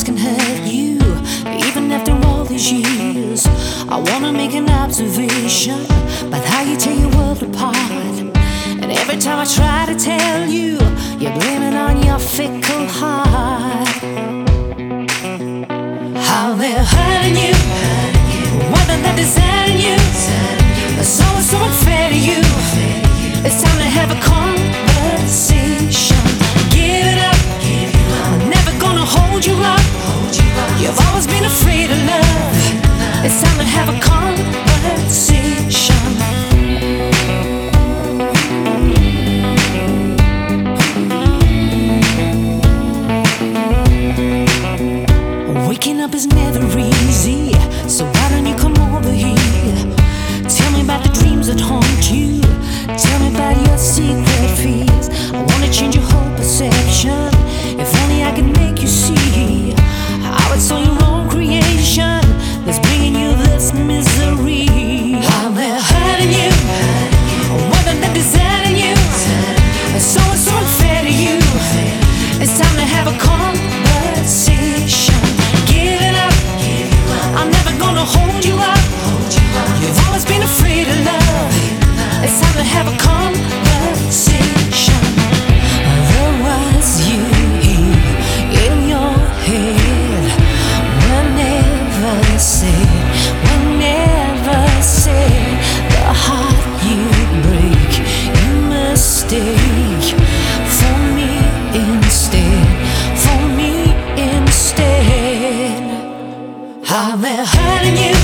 can hurt you, even after all these years. I wanna make an observation about how you tear your world apart. And every time I try to tell you, you blame it on your fickle heart. How they're hurting you, whether they're deserting you, it's always so unfair to you. It's time to have a conversation. Give it up, I'm never gonna hold you up. You've always been afraid of love. It's time to have a conversation. Waking up is never easy, so why don't you come over here? Tell me about the dreams that haunt you. Tell me about your secret fears. I wanna change your whole perception. If only I could make you see how it's all your own creation that's bringing you this misery. How they're hurting you, whether they're deserting you, it's always so unfair to you. It's time to have a conversation. Give it up, I'm never gonna hold you up. You've always been afraid of love. It's time to have a conversation. The words you hear in your head were never said, the heart you break, you mistake for me instead. How they're hurting you,